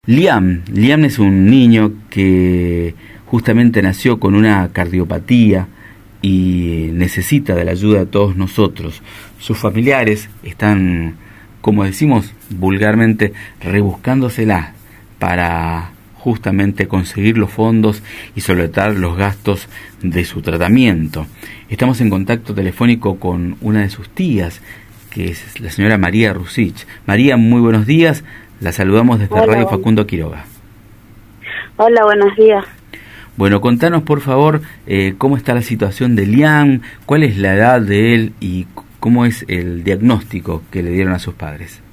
Liam es un niño que justamente nació con una cardiopatía y necesita de la ayuda de todos nosotros. Sus familiares están, como decimos vulgarmente, rebuscándoselas para justamente conseguir los fondos y solventar los gastos de su tratamiento. Estamos en contacto telefónico con una de sus tías, que es la señora María Rusich. María, muy buenos días. La saludamos desde Hola. Radio Facundo Quiroga. Hola, buenos días. Bueno, contanos por favor cómo está la situación de Liam, cuál es la edad de él y cómo es el diagnóstico que le dieron a sus padres.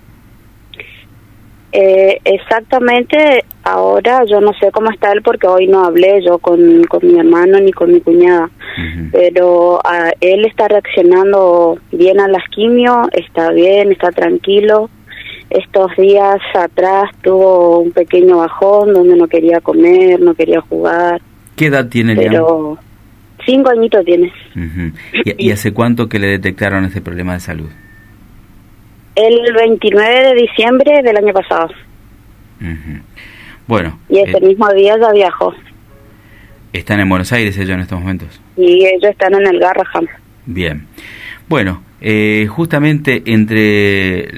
Exactamente, ahora yo no sé cómo está él porque hoy no hablé yo con mi hermano ni con mi cuñada, pero él está reaccionando bien a las quimio, está bien, está tranquilo. Estos días atrás tuvo un pequeño bajón donde no quería comer, no quería jugar. ¿Qué edad tiene Liam? Pero 5 añitos tiene. ¿Y hace cuánto que le detectaron este problema de salud? El 29 de diciembre del año pasado. Bueno. Y ese mismo día ya viajó. ¿Están en Buenos Aires ellos en estos momentos? Y ellos están en el Garrahan. Bien. Bueno, justamente entre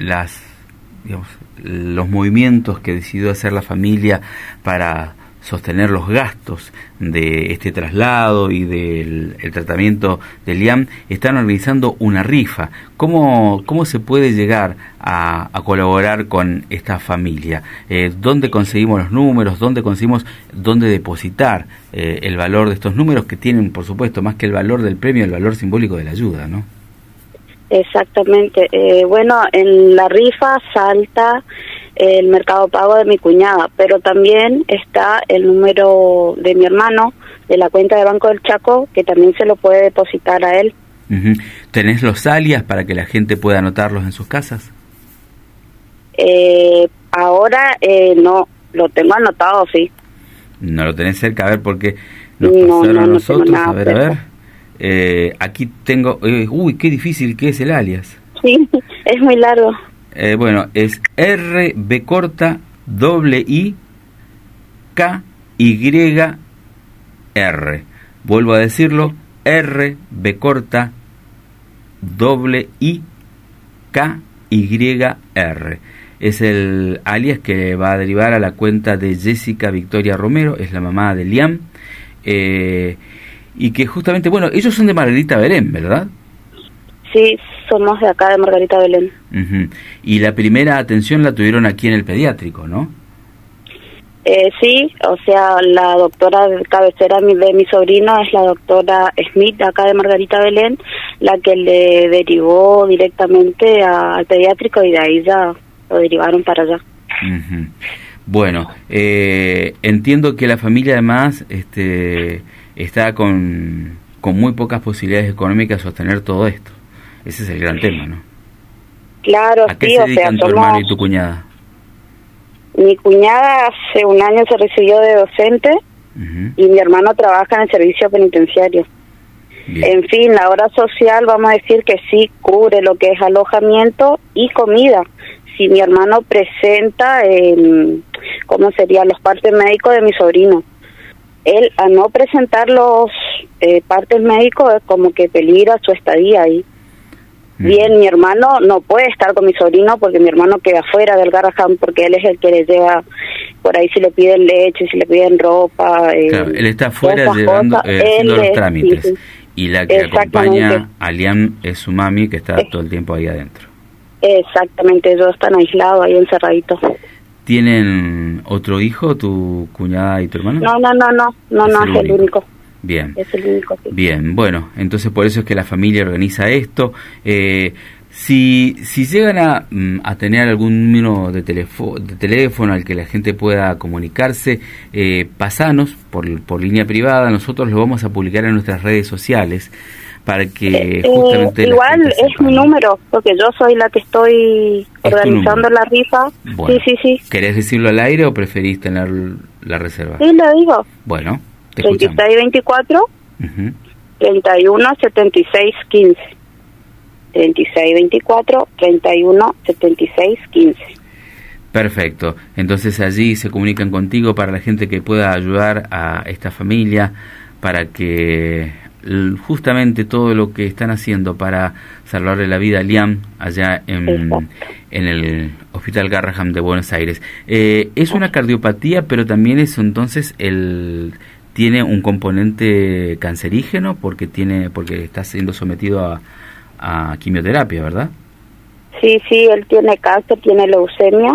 los movimientos que decidió hacer la familia para sostener los gastos de este traslado y del tratamiento de Liam, están organizando una rifa. ¿Cómo se puede llegar a colaborar con esta familia? ¿Dónde conseguimos los números? ¿Dónde depositar el valor de estos números que tienen, por supuesto, más que el valor del premio, el valor simbólico de la ayuda, ¿no? Exactamente. Bueno, en la rifa salta el Mercado Pago de mi cuñada, pero también está el número de mi hermano, de la cuenta de Banco del Chaco, que también se lo puede depositar a él. ¿Tenés los alias para que la gente pueda anotarlos en sus casas? Ahora no, lo tengo anotado, sí. ¿No lo tenés cerca? A ver, porque nos pasaron a nosotros. No tengo nada a ver. Aquí tengo... uy, qué difícil que es el alias. Sí, es muy largo. Bueno, es RB corta I K Y R. Vuelvo a decirlo, RB corta I K Y R. Es el alias que va a derivar a la cuenta de Jessica Victoria Romero, es la mamá de Liam. Y que justamente, bueno, ellos son de Margarita Belén, ¿verdad? Sí, somos de acá de Margarita Belén. Y la primera atención la tuvieron aquí en el pediátrico, ¿no? Sí, o sea, la doctora de cabecera de mi sobrino es la doctora Smith, de acá de Margarita Belén, la que le derivó directamente al pediátrico y de ahí ya lo derivaron para allá. Bueno, entiendo que la familia además está con muy pocas posibilidades económicas de sostener todo esto. Ese es el gran tema, ¿no? Claro, ¿A qué se dedican tu hermano y tu cuñada? Mi cuñada hace un año se recibió de docente y mi hermano trabaja en el servicio penitenciario. Bien. En fin, la obra social, vamos a decir que sí cubre lo que es alojamiento y comida. Si mi hermano presenta, ¿cómo serían los partes médicos de mi sobrino? Él, a no presentar los partes médicos, es como que peligra su estadía ahí. Bien, mi hermano no puede estar con mi sobrino porque mi hermano queda fuera del Garrahan porque él es el que le lleva por ahí si le piden leche, si le piden ropa. Claro, él está fuera haciendo los trámites. Sí. Y la que acompaña a Liam es su mami que está todo el tiempo ahí adentro. Exactamente, ellos están aislados ahí encerraditos. ¿Tienen otro hijo, tu cuñada y tu hermano? No, es el único. Bien. Es el único. Sí. Bien, bueno, entonces por eso es que la familia organiza esto. Si llegan a tener algún número de teléfono al que la gente pueda comunicarse, pasanos por línea privada, nosotros lo vamos a publicar en nuestras redes sociales para que justamente igual es mi número porque yo soy la que estoy organizando la rifa. Bueno, sí. ¿Querés decirlo al aire o preferís tener la reserva? Sí, lo digo. Bueno, te escuchamos. 3624 31 76 15 3624 31 76 15. Perfecto. Entonces allí se comunican contigo para la gente que pueda ayudar a esta familia, para que justamente todo lo que están haciendo para salvarle la vida a Liam allá en el Hospital Garrahan de Buenos Aires. Es una cardiopatía, pero también es entonces tiene un componente cancerígeno porque está siendo sometido a quimioterapia, ¿verdad? Sí, él tiene cáncer, tiene leucemia,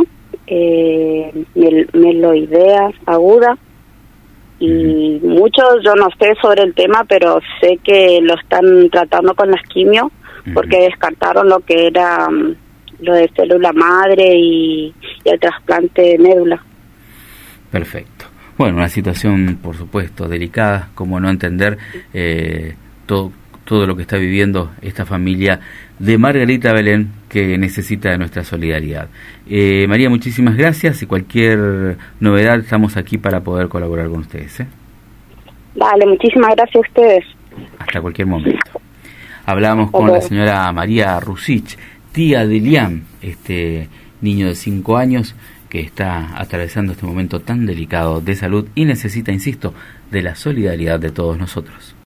mieloidea aguda, y mucho yo no sé sobre el tema, pero sé que lo están tratando con las quimio, porque descartaron lo que era lo de célula madre y el trasplante de médula. Perfecto. Bueno, una situación, por supuesto, delicada, como no entender todo lo que está viviendo esta familia de Margarita Belén, que necesita de nuestra solidaridad. María, muchísimas gracias, y cualquier novedad estamos aquí para poder colaborar con ustedes. Vale, muchísimas gracias a ustedes. Hasta cualquier momento. Hablamos con la señora María Rusich, tía de Liam, este niño de 5 años que está atravesando este momento tan delicado de salud y necesita, insisto, de la solidaridad de todos nosotros.